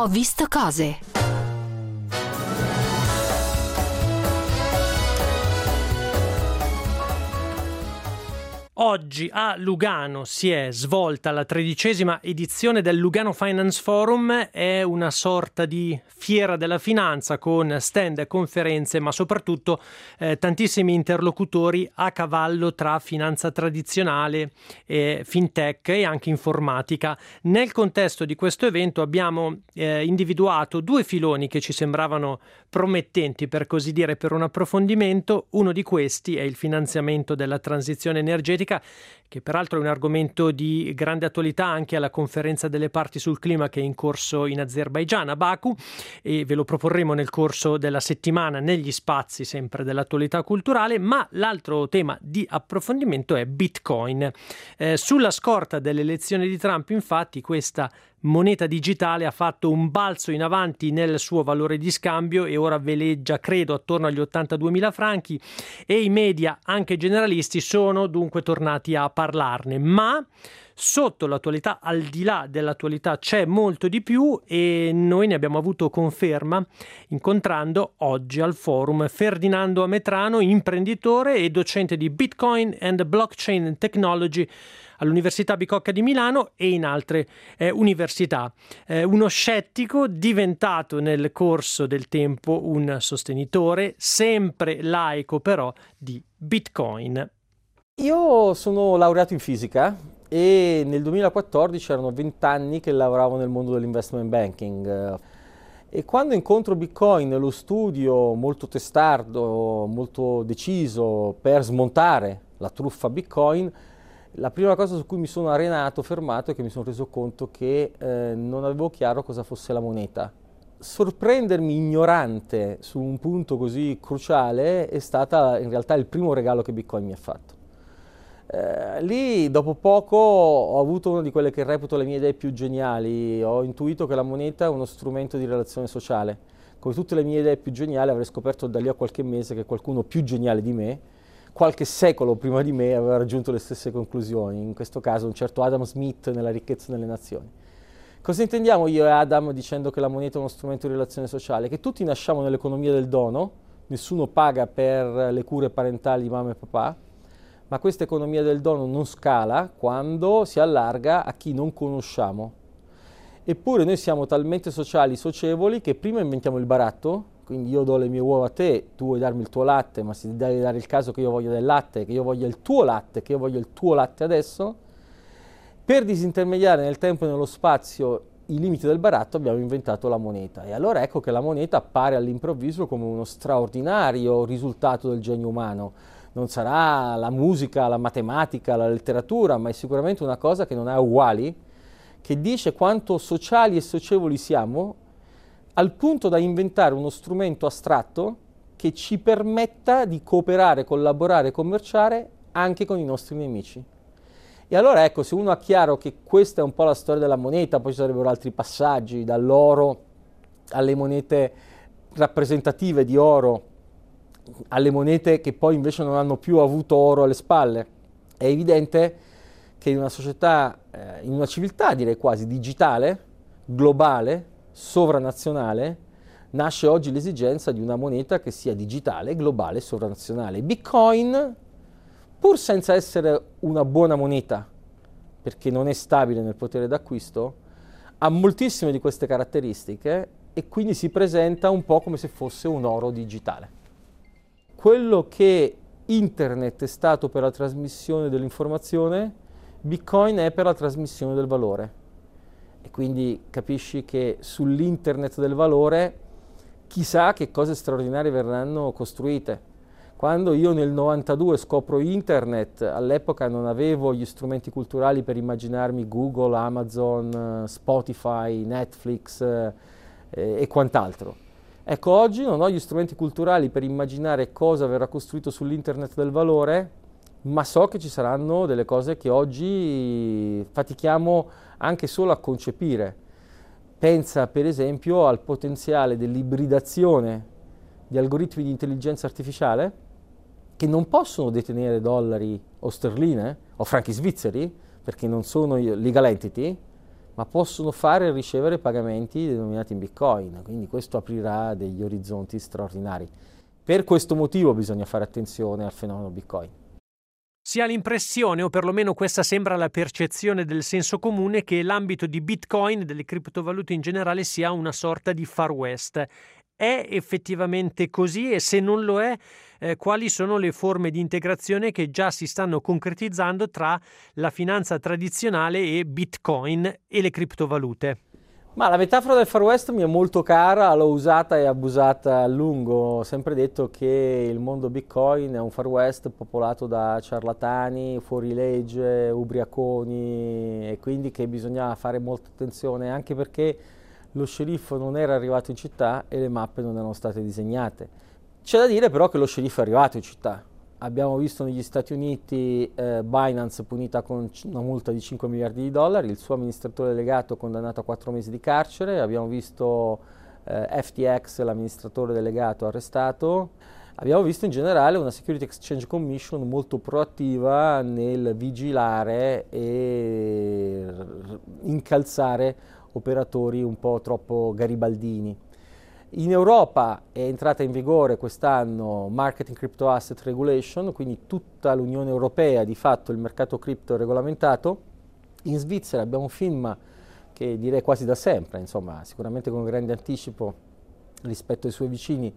Ho visto cose. Oggi a Lugano si è svolta la 13ª edizione del Lugano Finance Forum. È una sorta di fiera della finanza con stand e conferenze, ma soprattutto tantissimi interlocutori a cavallo tra finanza tradizionale, fintech e anche informatica. Nel contesto di questo evento abbiamo individuato due filoni che ci sembravano promettenti, per così dire, per un approfondimento. Uno di questi è il finanziamento della transizione energetica, che peraltro è un argomento di grande attualità anche alla conferenza delle parti sul clima che è in corso in Azerbaigian, a Baku, e ve lo proporremo nel corso della settimana negli spazi sempre dell'attualità culturale. Ma l'altro tema di approfondimento è Bitcoin. Sulla scorta delle elezioni di Trump, infatti, questa moneta digitale ha fatto un balzo in avanti nel suo valore di scambio e ora veleggia, credo, attorno agli 82.000 franchi, e i media, anche generalisti, sono dunque tornati a parlarne. Ma sotto l'attualità, al di là dell'attualità, c'è molto di più, e noi ne abbiamo avuto conferma incontrando oggi al forum Ferdinando Ametrano, imprenditore e docente di Bitcoin and Blockchain Technology all'Università Bicocca di Milano e in altre università. Uno scettico diventato nel corso del tempo un sostenitore, sempre laico però, di Bitcoin. Io sono laureato in fisica e nel 2014 erano 20 anni che lavoravo nel mondo dell'investment banking. E quando incontro Bitcoin lo studio molto testardo, molto deciso per smontare la truffa Bitcoin, la prima cosa su cui mi sono arenato, fermato, è che mi sono reso conto che non avevo chiaro cosa fosse la moneta. Sorprendermi ignorante su un punto così cruciale è stata in realtà il primo regalo che Bitcoin mi ha fatto. Lì dopo poco ho avuto una di quelle che reputo le mie idee più geniali. Ho intuito che la moneta è uno strumento di relazione sociale. Come tutte le mie idee più geniali, avrei scoperto da lì a qualche mese che qualcuno più geniale di me, qualche secolo prima di me, aveva raggiunto le stesse conclusioni, in questo caso un certo Adam Smith nella Ricchezza delle Nazioni. Cosa intendiamo io e Adam dicendo che la moneta è uno strumento di relazione sociale? Che tutti nasciamo nell'economia del dono, nessuno paga per le cure parentali di mamma e papà, ma questa economia del dono non scala quando si allarga a chi non conosciamo. Eppure noi siamo talmente sociali, socievoli, che prima inventiamo il baratto. Quindi io do le mie uova a te, tu vuoi darmi il tuo latte, ma si deve dare il caso che io voglia del latte, che io voglia il tuo latte, che io voglio il tuo latte adesso. Per disintermediare nel tempo e nello spazio i limiti del baratto abbiamo inventato la moneta. E allora ecco che la moneta appare all'improvviso come uno straordinario risultato del genio umano. Non sarà la musica, la matematica, la letteratura, ma è sicuramente una cosa che non ha uguali, che dice quanto sociali e socievoli siamo, al punto da inventare uno strumento astratto che ci permetta di cooperare, collaborare e commerciare anche con i nostri nemici. E allora ecco, se uno ha chiaro che questa è un po' la storia della moneta, poi ci sarebbero altri passaggi, dall'oro alle monete rappresentative di oro, alle monete che poi invece non hanno più avuto oro alle spalle, è evidente che in una società, in una civiltà direi quasi digitale, globale, sovranazionale, nasce oggi l'esigenza di una moneta che sia digitale, globale, sovranazionale. Bitcoin, pur senza essere una buona moneta, perché non è stabile nel potere d'acquisto, ha moltissime di queste caratteristiche e quindi si presenta un po' come se fosse un oro digitale. Quello che Internet è stato per la trasmissione dell'informazione, Bitcoin è per la trasmissione del valore. E quindi capisci che sull'Internet del valore chissà che cose straordinarie verranno costruite. Quando io nel 92 scopro Internet, all'epoca non avevo gli strumenti culturali per immaginarmi Google, Amazon, Spotify, Netflix e quant'altro. Ecco, oggi non ho gli strumenti culturali per immaginare cosa verrà costruito sull'Internet del valore, ma so che ci saranno delle cose che oggi fatichiamo anche solo a concepire. Pensa per esempio al potenziale dell'ibridazione di algoritmi di intelligenza artificiale che non possono detenere dollari o sterline o franchi svizzeri perché non sono legal entity, ma possono fare e ricevere pagamenti denominati in Bitcoin, quindi questo aprirà degli orizzonti straordinari. Per questo motivo bisogna fare attenzione al fenomeno Bitcoin. Si ha l'impressione, o perlomeno questa sembra la percezione del senso comune, che l'ambito di Bitcoin e delle criptovalute in generale sia una sorta di Far West. È effettivamente così? E se non lo è, quali sono le forme di integrazione che già si stanno concretizzando tra la finanza tradizionale e Bitcoin e le criptovalute? Ma la metafora del Far West mi è molto cara, l'ho usata e abusata a lungo. Ho sempre detto che il mondo Bitcoin è un Far West popolato da ciarlatani, fuorilegge, ubriaconi, e quindi che bisognava fare molta attenzione, anche perché lo sceriffo non era arrivato in città e le mappe non erano state disegnate. C'è da dire però che lo sceriffo è arrivato in città. Abbiamo visto negli Stati Uniti Binance punita con una multa di 5 miliardi di dollari, il suo amministratore delegato condannato a 4 mesi di carcere, abbiamo visto FTX, l'amministratore delegato, arrestato. Abbiamo visto in generale una Security Exchange Commission molto proattiva nel vigilare e incalzare operatori un po' troppo garibaldini. In Europa è entrata in vigore quest'anno Marketing Crypto Asset Regulation, quindi tutta l'Unione Europea, di fatto il mercato cripto è regolamentato. In Svizzera abbiamo FINMA, che direi quasi da sempre, insomma, sicuramente con grande anticipo rispetto ai suoi vicini,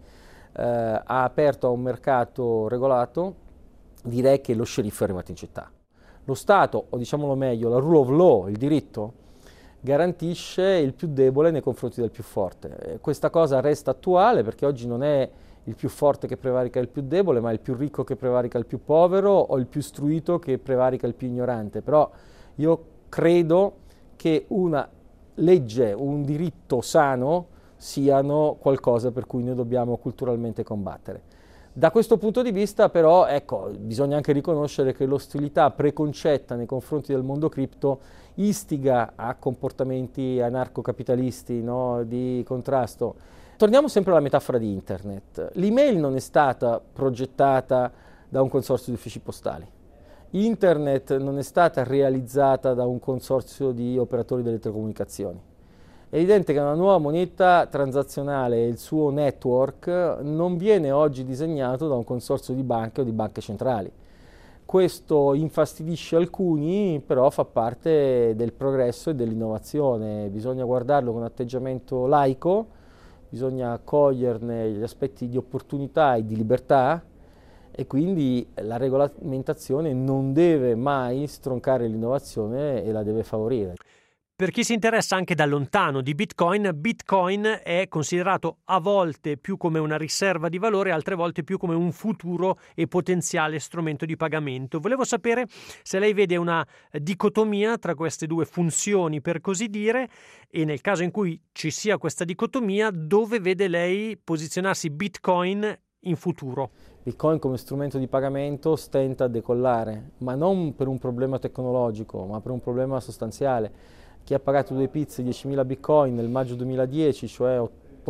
ha aperto a un mercato regolato. Direi che lo sceriffo è arrivato in città. Lo Stato, o diciamolo meglio, la rule of law, il diritto, garantisce il più debole nei confronti del più forte. Questa cosa resta attuale perché oggi non è il più forte che prevarica il più debole, ma il più ricco che prevarica il più povero o il più istruito che prevarica il più ignorante. Però io credo che una legge, un diritto sano siano qualcosa per cui noi dobbiamo culturalmente combattere. Da questo punto di vista però, ecco, bisogna anche riconoscere che l'ostilità preconcetta nei confronti del mondo cripto istiga a comportamenti anarcocapitalisti, no, di contrasto. Torniamo sempre alla metafora di Internet. L'email non è stata progettata da un consorzio di uffici postali. Internet non è stata realizzata da un consorzio di operatori delle telecomunicazioni. È evidente che una nuova moneta transazionale e il suo network non viene oggi disegnato da un consorzio di banche o di banche centrali. Questo infastidisce alcuni, però fa parte del progresso e dell'innovazione. Bisogna guardarlo con atteggiamento laico, bisogna coglierne gli aspetti di opportunità e di libertà, e quindi la regolamentazione non deve mai stroncare l'innovazione e la deve favorire. Per chi si interessa anche da lontano di Bitcoin, Bitcoin è considerato a volte più come una riserva di valore, altre volte più come un futuro e potenziale strumento di pagamento. Volevo sapere se lei vede una dicotomia tra queste due funzioni, per così dire, e nel caso in cui ci sia questa dicotomia, dove vede lei posizionarsi Bitcoin in futuro? Bitcoin come strumento di pagamento stenta a decollare, ma non per un problema tecnologico, ma per un problema sostanziale. Chi ha pagato 2 pizze 10.000 bitcoin nel maggio 2010, cioè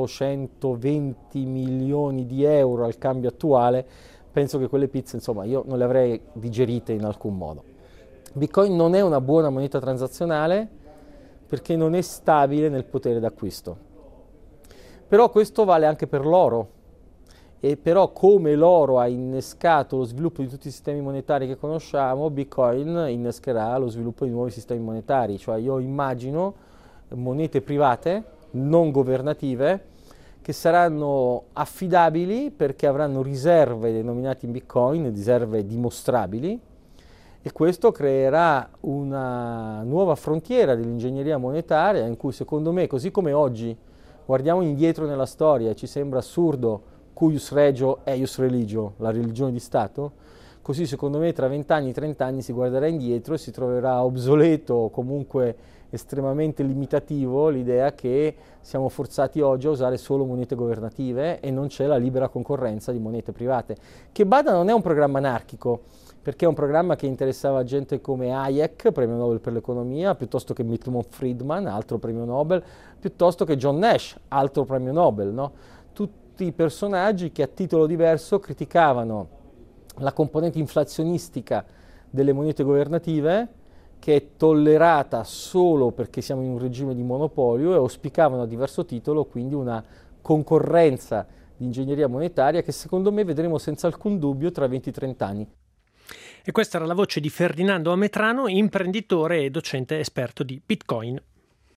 820 milioni di euro al cambio attuale, penso che quelle pizze, insomma, io non le avrei digerite in alcun modo. Bitcoin non è una buona moneta transazionale perché non è stabile nel potere d'acquisto. Però questo vale anche per l'oro. E però come l'oro ha innescato lo sviluppo di tutti i sistemi monetari che conosciamo, Bitcoin innescherà lo sviluppo di nuovi sistemi monetari. Cioè io immagino monete private, non governative, che saranno affidabili perché avranno riserve denominate in Bitcoin, riserve dimostrabili, e questo creerà una nuova frontiera dell'ingegneria monetaria in cui, secondo me, così come oggi guardiamo indietro nella storia e ci sembra assurdo cuius regio eius religio, la religione di Stato, così secondo me tra 20 anni, 30 anni si guarderà indietro e si troverà obsoleto o comunque estremamente limitativo l'idea che siamo forzati oggi a usare solo monete governative e non c'è la libera concorrenza di monete private. Che bada, non è un programma anarchico, perché è un programma che interessava gente come Hayek, premio Nobel per l'economia, piuttosto che Milton Friedman, altro premio Nobel, piuttosto che John Nash, altro premio Nobel, no? Tutti personaggi che a titolo diverso criticavano la componente inflazionistica delle monete governative che è tollerata solo perché siamo in un regime di monopolio, e auspicavano a diverso titolo quindi una concorrenza di ingegneria monetaria che secondo me vedremo senza alcun dubbio tra 20-30 anni. E questa era la voce di Ferdinando Ametrano, imprenditore e docente esperto di Bitcoin.